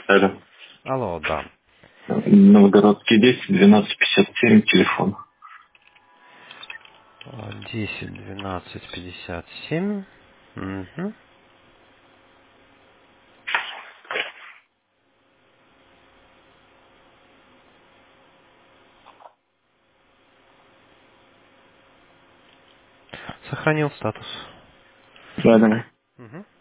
Алло. Алло, да. Новгородский 10, 1257, телефон. 10, 12, 57. Угу. Сохранил статус. Да, да. Угу.